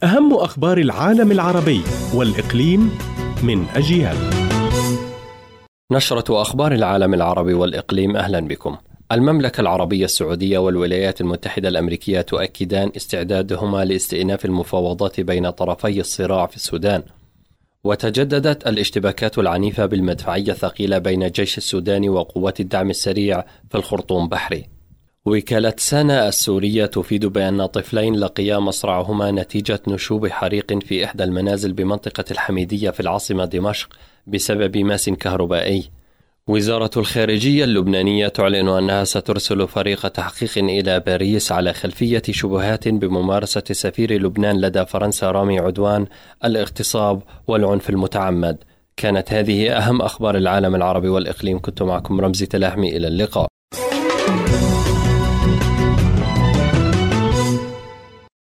أهم أخبار العالم العربي والإقليم من أجيال. نشرة أخبار العالم العربي والإقليم، أهلا بكم. المملكة العربية السعودية والولايات المتحدة الأمريكية تؤكدان استعدادهما لاستئناف المفاوضات بين طرفي الصراع في السودان. وتجددت الاشتباكات العنيفة بالمدفعية الثقيلة بين الجيش السوداني وقوات الدعم السريع في الخرطوم بحري. وكالة سانا السورية تفيد بأن طفلين لقيا مصرعهما نتيجة نشوب حريق في إحدى المنازل بمنطقة الحميدية في العاصمة دمشق بسبب ماس كهربائي. وزارة الخارجية اللبنانية تعلن أنها سترسل فريق تحقيق إلى باريس على خلفية شبهات بممارسة سفير لبنان لدى فرنسا رامي عدوان الاغتصاب والعنف المتعمد. كانت هذه أهم أخبار العالم العربي والإقليم. كنت معكم رمزي تلاحمي، إلى اللقاء.